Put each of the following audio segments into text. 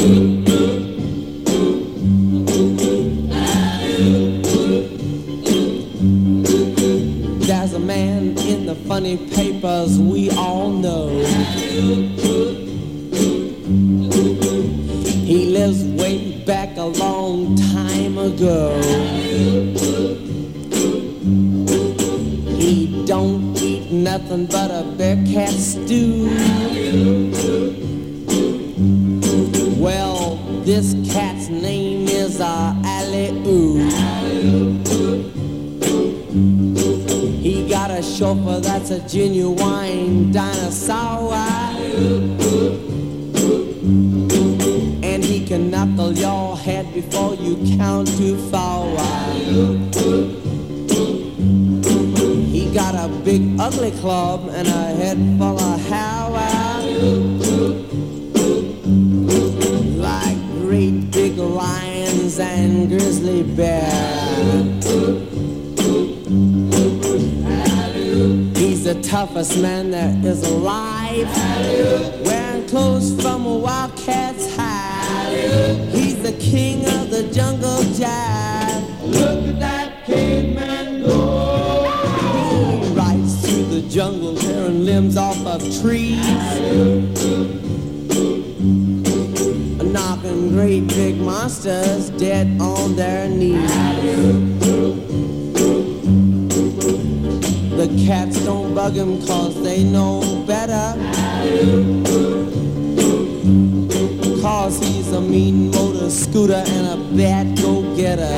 There's a man in the funny papers we all know. He lives way back a long time ago. He don't eat nothing but a bear cat stew. Well, this cat's name is Alley-Oo. He got a chauffeur that's a genuine dinosaur. And he can knuckle your head before you count too far. He got a big ugly club and a head full of hair. Like great big lions and grizzly bears. He's the toughest man there is alive, wearing clothes from a wildcat's hide. He's the king of the jungle jive. Look at that caveman go. He rides through the jungle, tearing limbs off of trees, knocking great big monsters dead on their knees. The cats don't bug him 'cause they know better, 'cause he's a mean motor scooter and a bad go-getter.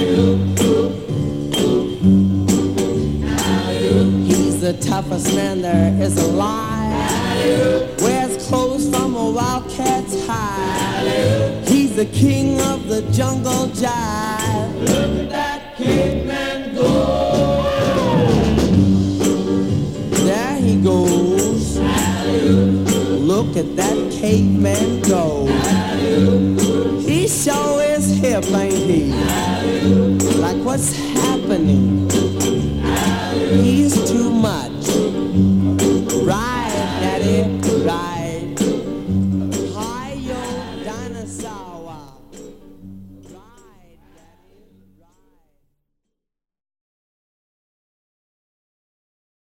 He's the toughest man there is alive, wears clothes from a wildcat's hide. He's the king of the jungle jive. Look at that caveman go. There he goes. Look at that caveman go. He sure is hip, ain't he? Like what's happening?